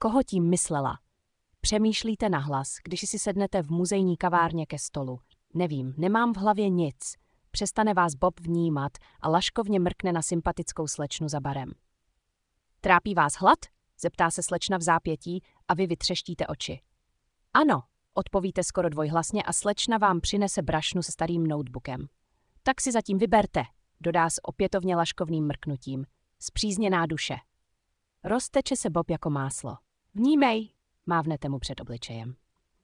Koho tím myslela? Přemýšlíte nahlas, když si sednete v muzejní kavárně ke stolu. Nevím, nemám v hlavě nic. Přestane vás Bob vnímat a laškovně mrkne na sympatickou slečnu za barem. Trápí vás hlad? Zeptá se slečna v zápětí a vy vytřeštíte oči. Ano, odpovíte skoro dvojhlasně a slečna vám přinese brašnu se starým notebookem. Tak si zatím vyberte, dodá s opětovně laškovným mrknutím. Spřízněná duše. Rozteče se Bob jako máslo. Vnímej, mávnete mu před obličejem.